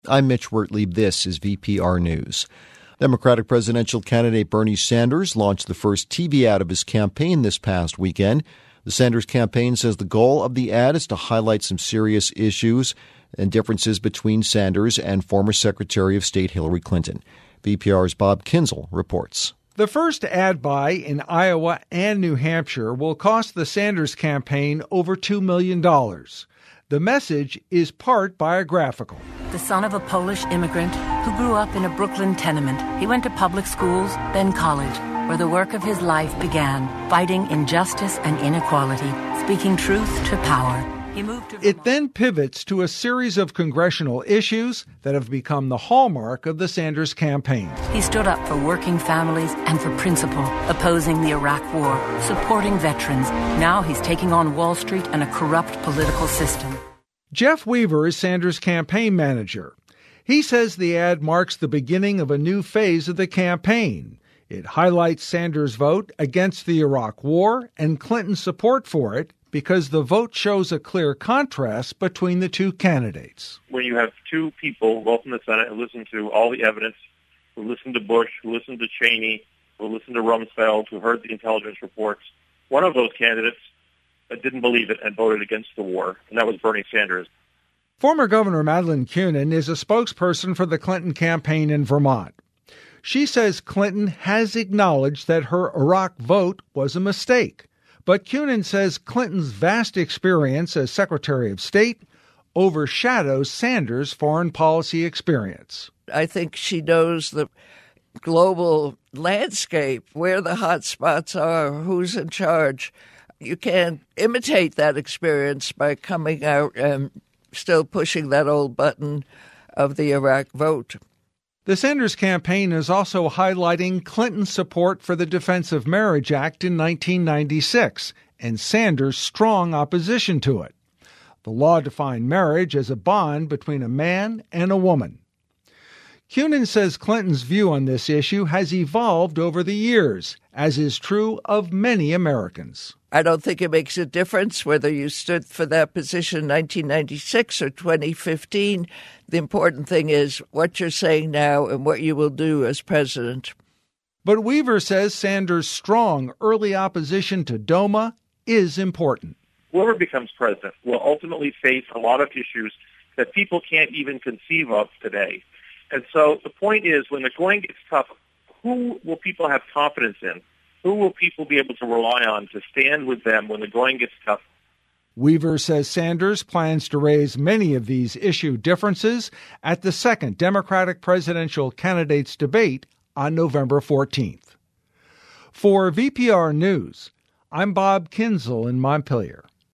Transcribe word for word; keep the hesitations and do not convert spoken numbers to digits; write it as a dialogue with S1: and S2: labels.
S1: I'm Mitch Wertlieb. This is V P R News. Democratic presidential candidate Bernie Sanders launched the first T V ad of his campaign this past weekend. The Sanders campaign says the goal of the ad is to highlight some serious issues and differences between Sanders and former Secretary of State Hillary Clinton. V P R's Bob Kinzel reports.
S2: The first ad buy in Iowa and New Hampshire will cost the Sanders campaign over two million dollars. The message is part biographical.
S3: The son of a Polish immigrant who grew up in a Brooklyn tenement, he went to public schools, then college, where the work of his life began, fighting injustice and inequality, speaking truth to power. He moved to
S2: It then pivots to a series of congressional issues that have become the hallmark of the Sanders campaign.
S3: He stood up for working families and for principle, opposing the Iraq War, supporting veterans. Now he's taking on Wall Street and a corrupt political system.
S2: Jeff Weaver is Sanders' campaign manager. He says the ad marks the beginning of a new phase of the campaign. It highlights Sanders' vote against the Iraq War and Clinton's support for it, because the vote shows a clear contrast between the two candidates.
S4: When you have two people, both in the Senate, who listen to all the evidence, who listen to Bush, who listen to Cheney, who listen to Rumsfeld, who heard the intelligence reports, one of those candidates didn't believe it and voted against the war, and that was Bernie Sanders.
S2: Former Governor Madeleine Kunin is a spokesperson for the Clinton campaign in Vermont. She says Clinton has acknowledged that her Iraq vote was a mistake. But Kunin says Clinton's vast experience as Secretary of State overshadows Sanders' foreign policy experience.
S5: I think she knows the global landscape, where the hot spots are, who's in charge. You can't imitate that experience by coming out and still pushing that old button of the Iraq vote.
S2: The Sanders campaign is also highlighting Clinton's support for the Defense of Marriage Act in nineteen ninety-six and Sanders' strong opposition to it. The law defined marriage as a bond between a man and a woman. Kunin says Clinton's view on this issue has evolved over the years, as is true of many Americans.
S5: I don't think it makes a difference whether you stood for that position in nineteen ninety-six or twenty fifteen. The important thing is what you're saying now and what you will do as president.
S2: But Weaver says Sanders' strong early opposition to DOMA is important.
S4: Whoever becomes president will ultimately face a lot of issues that people can't even conceive of today. And so the point is, when the going gets tough, who will people have confidence in? Who will people be able to rely on to stand with them when the going gets tough?
S2: Weaver says Sanders plans to raise many of these issue differences at the second Democratic presidential candidates debate on November fourteenth. For V P R News, I'm Bob Kinzel in Montpelier.